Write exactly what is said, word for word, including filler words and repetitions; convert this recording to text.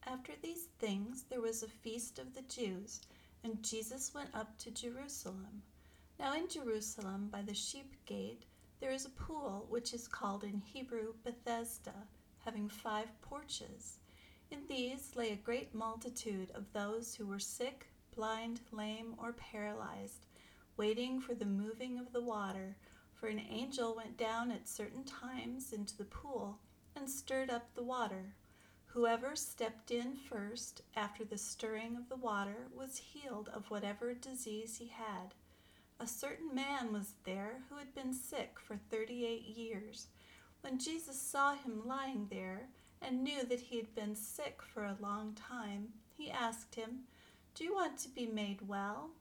After these things there was a feast of the Jews, and Jesus went up to Jerusalem. Now in Jerusalem by the sheep gate there is a pool, which is called in Hebrew Bethesda, having five porches. In these lay a great multitude of those who were sick, blind, lame, or paralyzed, waiting for the moving of the water. For an angel went down at certain times into the pool and stirred up the water. Whoever stepped in first after the stirring of the water was healed of whatever disease he had. A certain man was there who had been sick for thirty-eight years. When Jesus saw him lying there and knew that he had been sick for a long time, he asked him, "Do you want to be made well?"